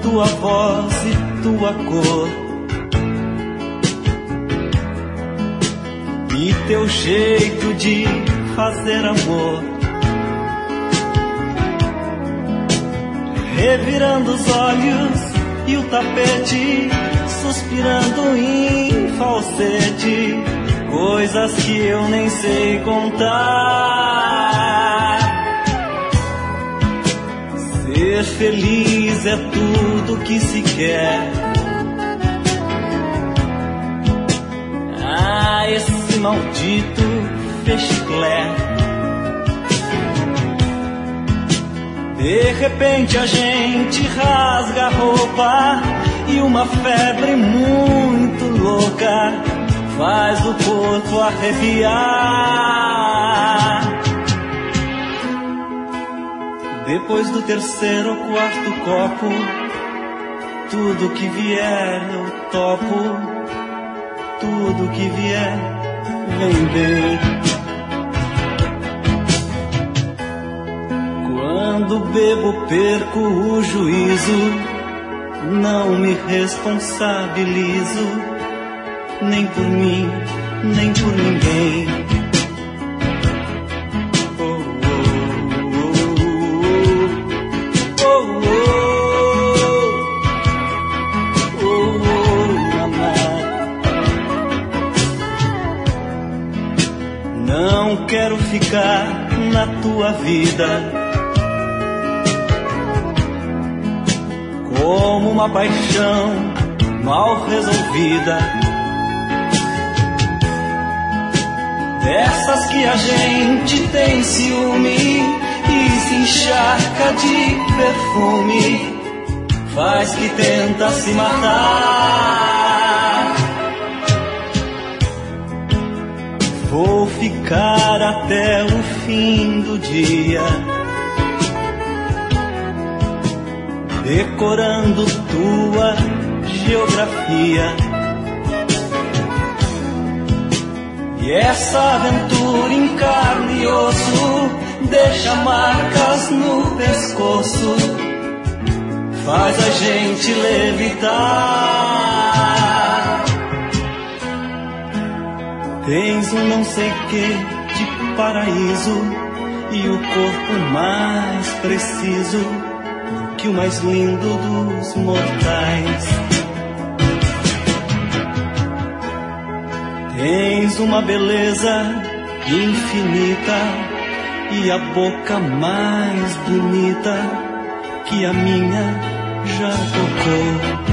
tua voz e tua cor, e teu jeito de fazer amor, revirando os olhos e o tapete, suspirando em falsete, coisas que eu nem sei contar. Ser feliz é tudo que se quer. Ah, esse maldito fechiclé. De repente a gente rasga a roupa e uma febre muito louca faz o corpo arrepiar. Depois do terceiro ou quarto copo, tudo que vier eu topo, tudo que vier vem bem. Quando bebo perco o juízo, não me responsabilizo, nem por mim, nem por ninguém. Não quero ficar na tua vida como uma paixão mal resolvida, dessas que a gente tem ciúme e se encharca de perfume, faz que tenta se matar. Vou ficar até o fim do dia, decorando tua geografia. E essa aventura em carne e osso deixa marcas no pescoço, faz a gente levitar. Tens um não sei que de paraíso e o corpo mais preciso que o mais lindo dos mortais. Tens uma beleza infinita e a boca mais bonita que a minha já tocou.